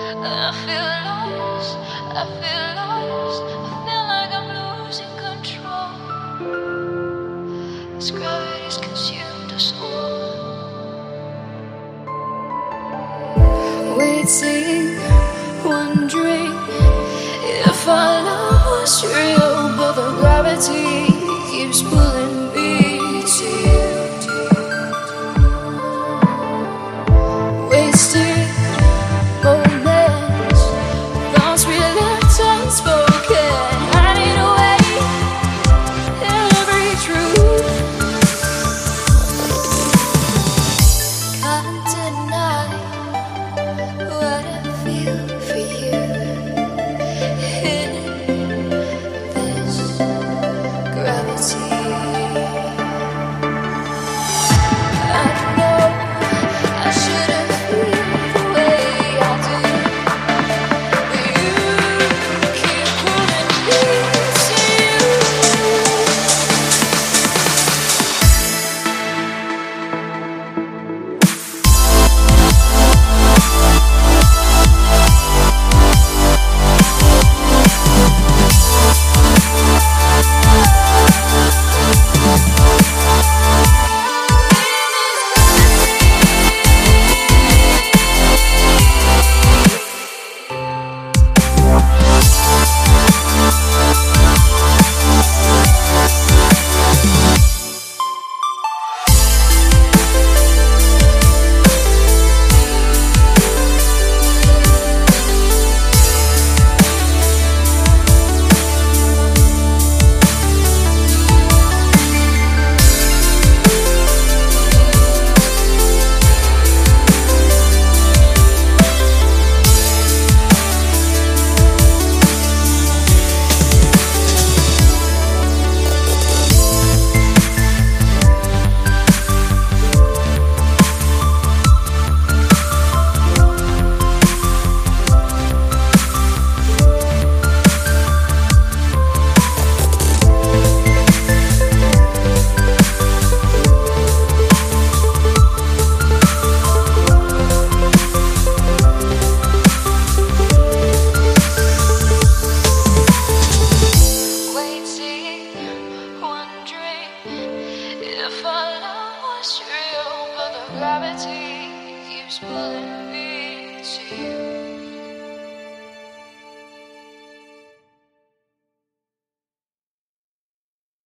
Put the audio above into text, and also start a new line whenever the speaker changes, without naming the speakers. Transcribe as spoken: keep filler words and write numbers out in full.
I feel lost, I feel lost, I feel like I'm losing control. This gravity's consumed us all. Waiting, wondering if our love was real, but the gravity keeps pulling me to you. Wasting moments, thoughts we left unspoken, hiding away every truth. Can't deny what I feel for you in this gravity. I know I shouldn't feel the way I do, but you keep pulling me to you. Waiting, wondering if our love was real, but the gravity keeps pulling me to you.